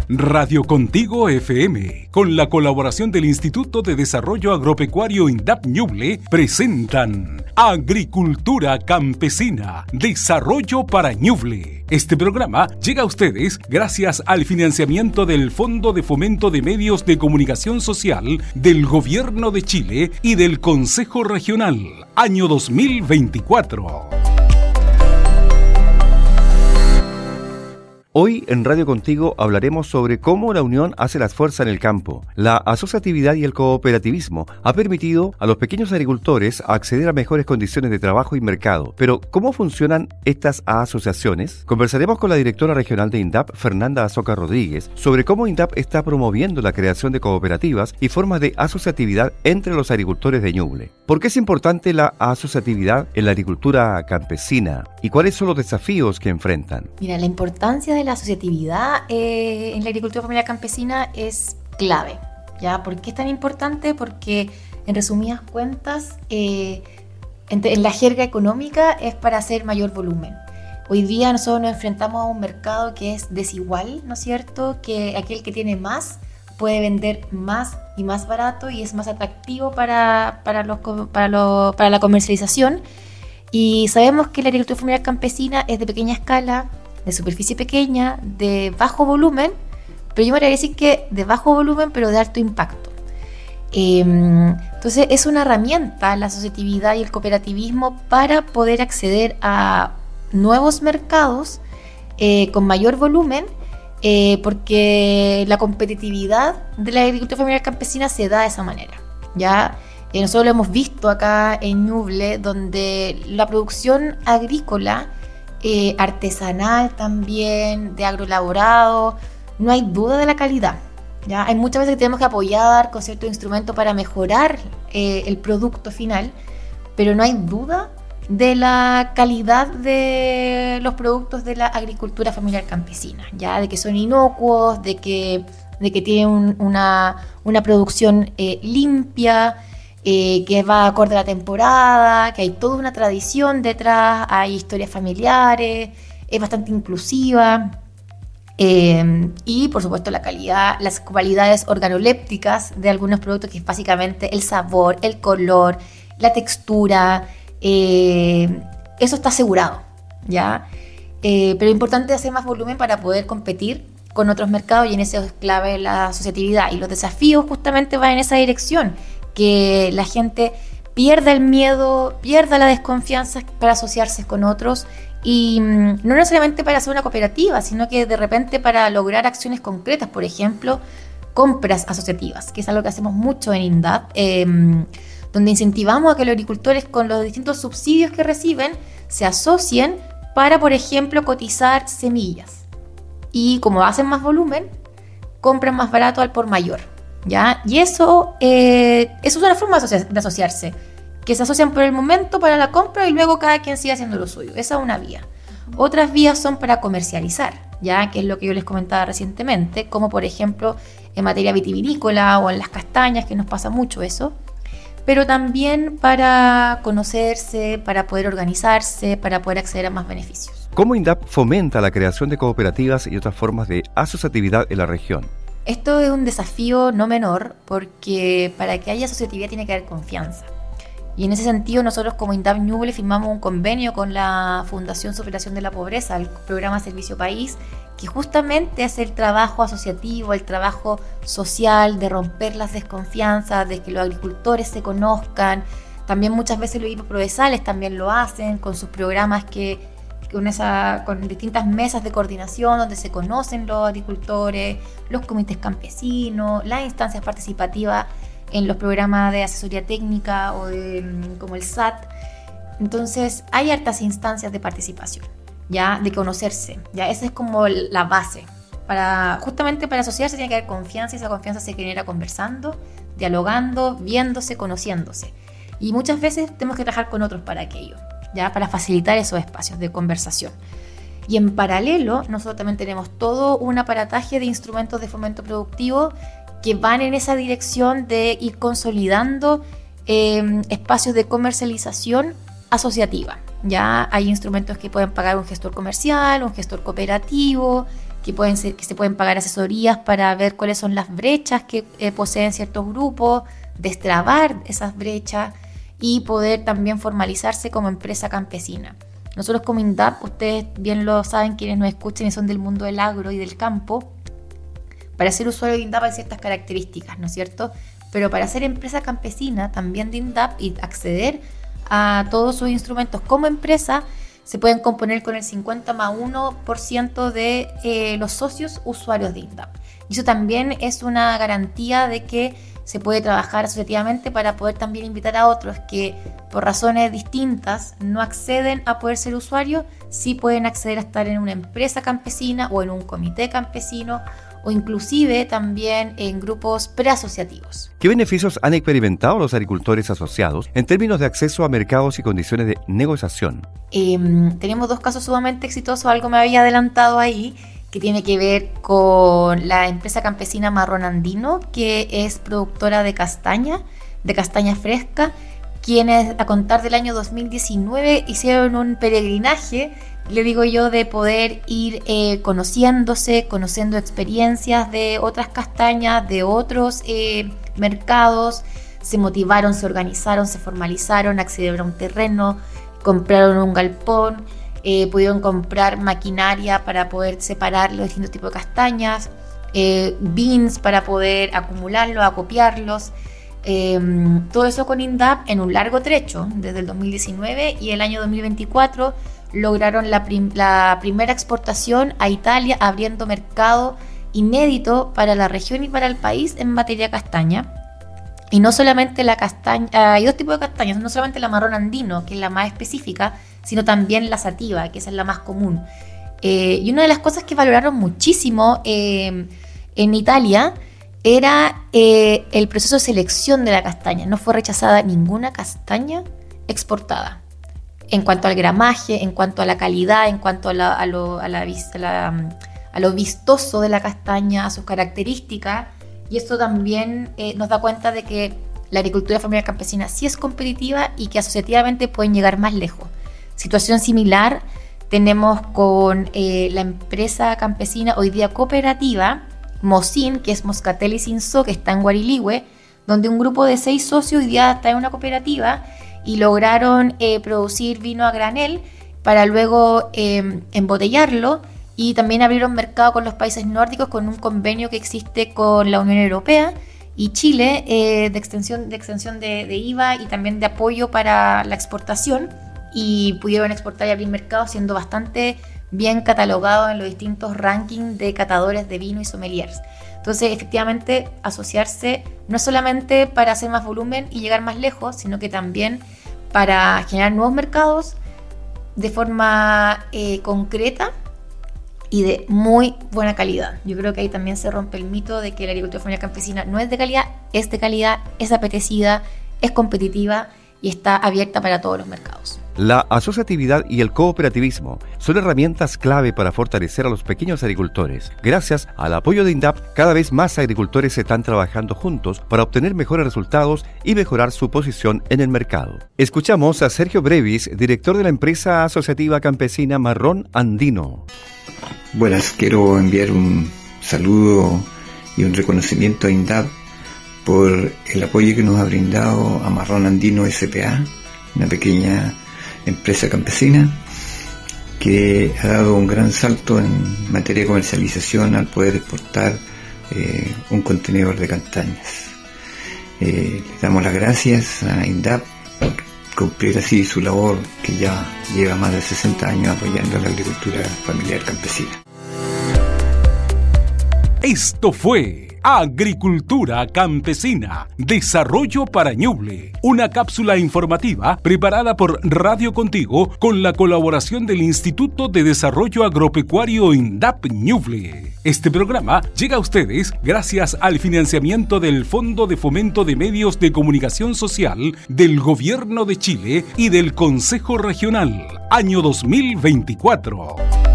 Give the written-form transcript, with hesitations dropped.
Radio Contigo FM, con la colaboración del Instituto de Desarrollo Agropecuario INDAP Ñuble, presentan Agricultura Campesina, Desarrollo para Ñuble. Este programa llega a ustedes gracias al financiamiento del Fondo de Fomento de Medios de Comunicación Social del Gobierno de Chile y del Consejo Regional, año 2024. Hoy en Radio Contigo hablaremos sobre cómo la unión hace las fuerzas en el campo. La asociatividad y el cooperativismo ha permitido a los pequeños agricultores acceder a mejores condiciones de trabajo y mercado. Pero, ¿cómo funcionan estas asociaciones? Conversaremos con la directora regional de INDAP, Fernanda Azoka Rodríguez, sobre cómo INDAP está promoviendo la creación de cooperativas y formas de asociatividad entre los agricultores de Ñuble. ¿Por qué es importante la asociatividad en la agricultura campesina? ¿Y cuáles son los desafíos que enfrentan? Mira, la importancia de la asociatividad en la agricultura familiar campesina es clave, ¿ya? ¿Por qué es tan importante? Porque, en resumidas cuentas, en la jerga económica es para hacer mayor volumen. Hoy día nosotros nos enfrentamos a un mercado que es desigual, ¿no es cierto? Que aquel que tiene más puede vender más y más barato y es más atractivo para la comercialización. Y sabemos que la agricultura familiar campesina es de pequeña escala, de superficie pequeña, de bajo volumen, pero yo me atrevería a decir que de bajo volumen pero de alto impacto. Entonces es una herramienta la asociatividad y el cooperativismo para poder acceder a nuevos mercados con mayor volumen, porque la competitividad de la agricultura familiar campesina se da de esa manera, ¿ya? Nosotros lo hemos visto acá en Ñuble, donde la producción agrícola, artesanal también, de agroelaborado, no hay duda de la calidad, ¿ya? Hay muchas veces que tenemos que apoyar con ciertos instrumentos para mejorar el producto final, pero no hay duda de la calidad de los productos de la agricultura familiar campesina, ¿ya? De que son inocuos, de que tienen una producción limpia, que va acorde a la temporada, que hay toda una tradición detrás, hay historias familiares, es bastante inclusiva, y por supuesto la calidad, las cualidades organolépticas de algunos productos, que es básicamente el sabor, el color, la textura, eso está asegurado, ¿ya? Pero es importante hacer más volumen para poder competir con otros mercados, y en eso es clave la asociatividad, y los desafíos justamente van en esa dirección, que la gente pierda el miedo, pierda la desconfianza para asociarse con otros, y no necesariamente para hacer una cooperativa, sino que de repente para lograr acciones concretas, por ejemplo, compras asociativas, que es algo que hacemos mucho en INDAP, donde incentivamos a que los agricultores, con los distintos subsidios que reciben, se asocien para, por ejemplo, cotizar semillas, y como hacen más volumen, compran más barato al por mayor, ¿ya? Y eso es una forma de asociarse, que se asocian por el momento para la compra y luego cada quien sigue haciendo lo suyo. Esa es una vía. Otras vías son para comercializar, ¿ya? Que es lo que yo les comentaba recientemente, como por ejemplo en materia vitivinícola o en las castañas, que nos pasa mucho eso, pero también para conocerse, para poder organizarse, para poder acceder a más beneficios. ¿Cómo INDAP fomenta la creación de cooperativas y otras formas de asociatividad en la región? Esto es un desafío no menor, porque para que haya asociatividad tiene que haber confianza. Y en ese sentido, nosotros como INDAP Ñuble firmamos un convenio con la Fundación Superación de la Pobreza, el programa Servicio País, que justamente hace el trabajo asociativo, el trabajo social, de romper las desconfianzas, de que los agricultores se conozcan. También muchas veces los equipos provenzales también lo hacen con sus programas con distintas mesas de coordinación donde se conocen los agricultores, los comités campesinos, las instancias participativas en los programas de asesoría técnica o como el SAT. Entonces hay hartas instancias de participación, ¿ya? De conocerse, ¿ya? Esa es como la base. Justamente para asociarse tiene que haber confianza, y esa confianza se genera conversando, dialogando, viéndose, conociéndose. Y muchas veces tenemos que trabajar con otros para aquello, ¿ya? Para facilitar esos espacios de conversación. Y en paralelo, nosotros también tenemos todo un aparataje de instrumentos de fomento productivo que van en esa dirección de ir consolidando espacios de comercialización asociativa. Ya hay instrumentos que pueden pagar un gestor comercial, un gestor cooperativo, que se pueden pagar asesorías para ver cuáles son las brechas que poseen ciertos grupos, destrabar esas brechas y poder también formalizarse como empresa campesina. Nosotros como INDAP, ustedes bien lo saben quienes nos escuchen y son del mundo del agro y del campo, para ser usuario de INDAP hay ciertas características, ¿no es cierto? Pero para ser empresa campesina también de INDAP y acceder a todos sus instrumentos como empresa, se pueden componer con el 50+1% de los socios usuarios de INDAP. Y eso también es una garantía de que se puede trabajar asociativamente para poder también invitar a otros que por razones distintas no acceden a poder ser usuarios, sí pueden acceder a estar en una empresa campesina o en un comité campesino o inclusive también en grupos preasociativos. ¿Qué beneficios han experimentado los agricultores asociados en términos de acceso a mercados y condiciones de negociación? Tenemos 2 casos sumamente exitosos, algo me había adelantado ahí, que tiene que ver con la empresa campesina Marrón Andino, que es productora de castaña fresca, quienes a contar del año 2019 hicieron un peregrinaje, le digo yo, de poder ir conociendo experiencias de otras castañas, de otros mercados, se motivaron, se organizaron, se formalizaron, accedieron a un terreno, compraron un galpón, pudieron comprar maquinaria para poder separar los distintos tipos de castañas, bins para poder acumularlos, acopiarlos, todo eso con INDAP en un largo trecho, desde el 2019 y el año 2024 lograron la primera exportación a Italia, abriendo mercado inédito para la región y para el país en materia castaña. Y no solamente la castaña, hay 2 tipos de castañas, no solamente la marrón andino, que es la más específica, sino también la sativa, que esa es la más común. Y una de las cosas que valoraron muchísimo en Italia era el proceso de selección de la castaña. No fue rechazada ninguna castaña exportada. En cuanto al gramaje, en cuanto a la calidad, en cuanto a lo vistoso de la castaña, a sus características. Y esto también nos da cuenta de que la agricultura familiar campesina sí es competitiva y que asociativamente pueden llegar más lejos. Situación similar tenemos con la empresa campesina hoy día cooperativa, Mocin, que es Moscatel y Cinzó, que está en Guariligüe, donde un grupo de 6 socios hoy día está en una cooperativa y lograron producir vino a granel para luego embotellarlo, y también abrieron mercado con los países nórdicos con un convenio que existe con la Unión Europea y Chile de extensión de IVA y también de apoyo para la exportación, y pudieron exportar y abrir mercado siendo bastante bien catalogado en los distintos rankings de catadores de vino y sommeliers. Entonces, efectivamente, asociarse no es solamente para hacer más volumen y llegar más lejos, sino que también para generar nuevos mercados de forma concreta y de muy buena calidad. Yo creo que ahí también se rompe el mito de que la agricultura familiar campesina no es de calidad, es apetecida, es competitiva y está abierta para todos los mercados. La asociatividad y el cooperativismo son herramientas clave para fortalecer a los pequeños agricultores. Gracias al apoyo de INDAP, cada vez más agricultores están trabajando juntos para obtener mejores resultados y mejorar su posición en el mercado. Escuchamos a Sergio Brevis, director de la empresa asociativa campesina Marrón Andino. Buenas, quiero enviar un saludo y un reconocimiento a INDAP por el apoyo que nos ha brindado a Marrón Andino S.p.A., una pequeña empresa campesina que ha dado un gran salto en materia de comercialización al poder exportar un contenedor de castañas. Le damos las gracias a INDAP por cumplir así su labor, que ya lleva más de 60 años apoyando a la agricultura familiar campesina. Esto fue Agricultura Campesina, Desarrollo para Ñuble, una cápsula informativa preparada por Radio Contigo con la colaboración del Instituto de Desarrollo Agropecuario INDAP Ñuble. Este programa llega a ustedes gracias al financiamiento del Fondo de Fomento de Medios de Comunicación Social del Gobierno de Chile y del Consejo Regional, año 2024.